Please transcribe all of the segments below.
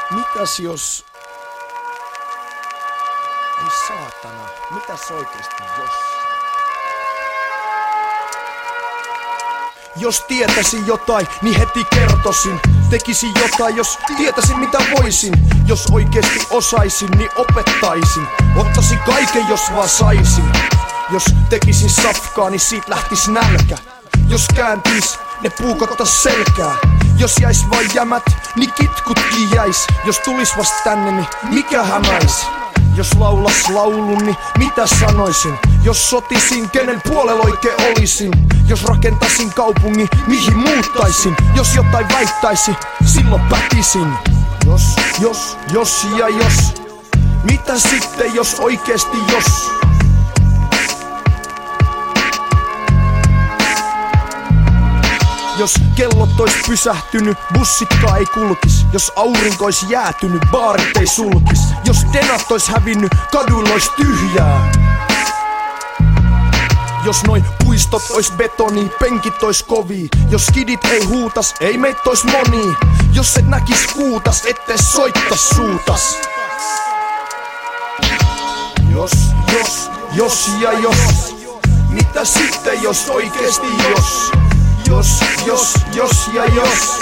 Mitäs jos... Ei saatana, mitäs oikeesti jos... Jos tietäisin jotain, niin heti kertoisin. Tekisin jotain, jos tietäisin mitä voisin. Jos oikeesti osaisin, niin opettaisin. Ottaisin kaiken, jos vaan saisin. Jos tekisin safkaa, niin siitä lähtis nälkä. Jos kääntis, ne puukottais selkää. Jos jäis vain jämät, niin kitkutkin jäis. Jos tulis vast tänne, niin mikä hämäis? Jos laulas laulun, niin mitä sanoisin? Jos sotisin, kenen puolella oikein olisin? Jos rakentaisin kaupungin, mihin muuttaisin? Jos jotain väittäisi, silloin pätisin. Jos ja jos. Mitä sitten jos oikeesti jos? Jos kellot ois pysähtynyt, bussitkaan ei kulkis. Jos aurinko ois jäätynyt, baarit ei sulkis. Jos denat ois hävinnyt, kaduilla ois tyhjää. Jos noin puistot ois betoni, penkit ois kovii. Jos skidit ei huutas, ei meit ois monia. Jos et näkis kuutas, ette soittas suutas. Jos ja jos. Mitä sitten jos oikeesti jos? Jos ja jos.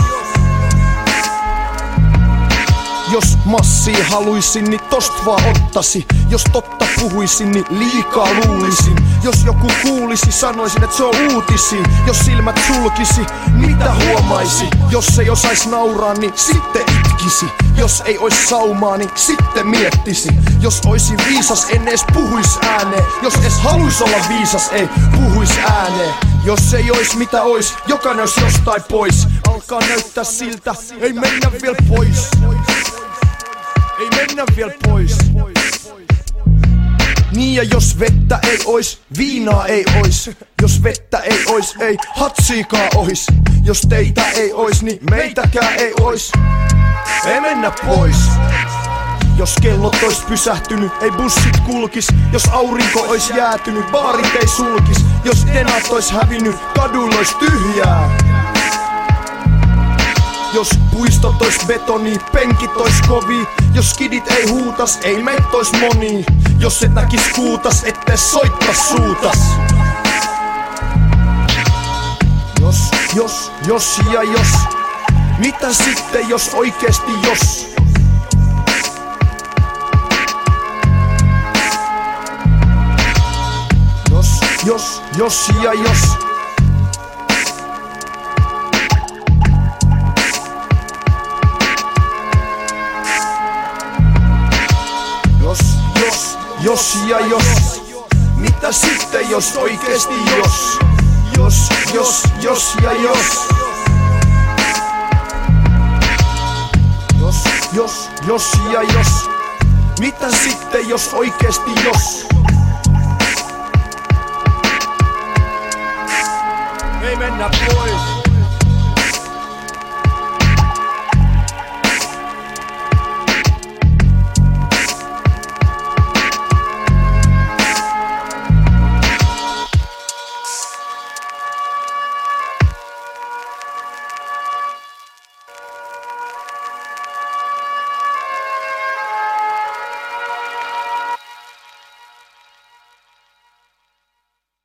Jos massia haluisin, niin tost vaan ottasi. Jos totta puhuisin, niin liikaa luulisin. Jos joku kuulisi, sanoisin, että se on uutisi. Jos silmät sulkisi, mitä huomaisi? Jos ei osais nauraa, niin sitten itkisi. Jos ei ois saumaa, niin sitten miettisi. Jos oisin viisas, en ees puhuis ääneen. Jos ees haluis olla viisas, ei puhuis ääneen. Jos ei ois mitä ois, jokainen ois jostain pois. Alkaa näyttää siltä, ei mennä vielä pois. Ei mennä vielä pois. Niin ja jos vettä ei ois, viinaa ei ois. Jos vettä ei ois, ei hatsiikaan ohis. Jos teitä ei ois, niin meitäkään ei ois. Ei mennä pois. Jos kellot ois pysähtynyt, ei bussit kulkis. Jos aurinko ois jäätynyt, baarit ei sulkis. Jos denat ois hävinnyt, kaduilla ois tyhjää. Jos puistot ois betoni, penkit ois kovii. Jos skidit ei huutas, ei meit ois monia. Jos et näkis kuutas, ette soittas suutas. Jos ja jos. Mitä sitten jos oikeesti jos? Jos ja jos. Jos ja jos. Mitä sitten jos oikeesti jos? Jos ja jos. Jos ja jos. Mitä sitten jos oikeesti jos? Ei mennä pois.